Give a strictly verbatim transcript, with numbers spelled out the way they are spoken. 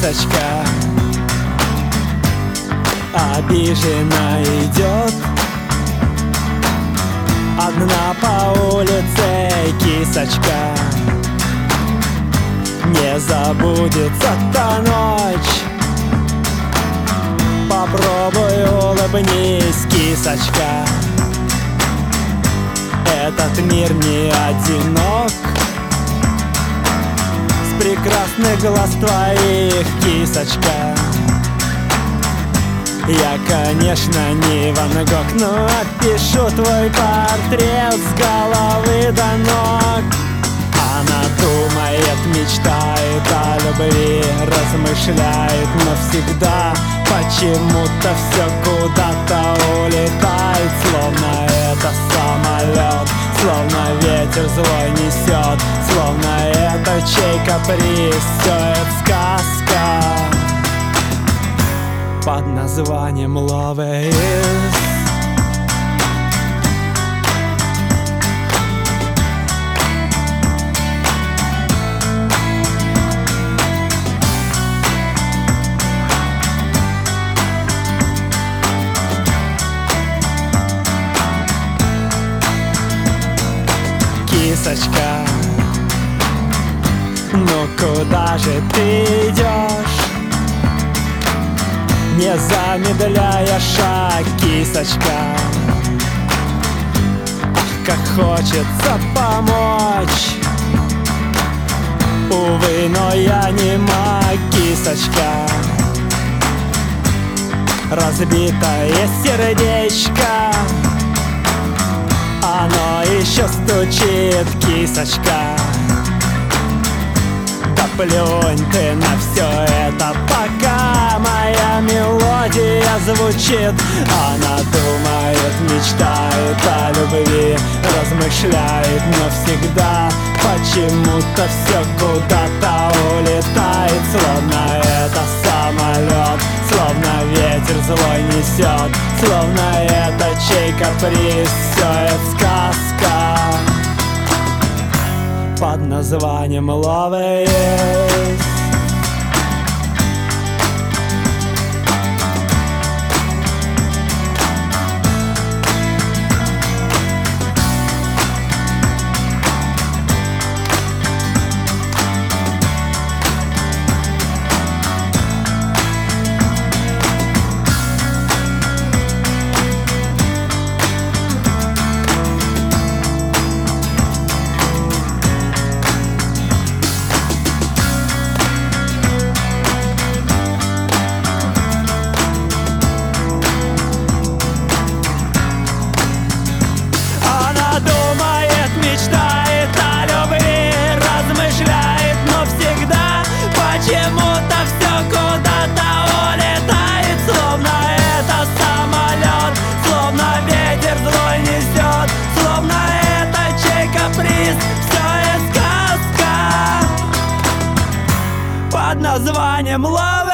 кисочка обиженно идет одна по улице, кисочка. Не забудется та ночь. Попробуй улыбнись, кисочка. Этот мир не одинок. С прекрасных глаз твоих, кисочка. Я, конечно, не Ван Гог, но опишу твой портрет с головы до ног. Она думает, мечтает о любви, размышляет навсегда. Почему-то все куда-то улетает, словно это самолет, словно ветер злой несет, словно это чей каприз, все это сказка под названием Love Is. Кисочка, ну куда же ты идешь? Не замедляя шаг, кисочка. Ах, как хочется помочь. Увы, но я не маг, кисочка. Разбитое сердечко, оно еще стучит, кисочка. Да плюнь ты на все это, пока моя мелодия звучит. Она думает, мечтает о любви, размышляет навсегда. Почему-то все куда-то улетает, словно это самолет, словно ветер злой несет, словно это чей каприз, все это сказка под названием Love Is. Почему-то все куда-то улетает, словно это самолет, словно ветер злой несет, словно это чей каприз, все это сказка под названием Love.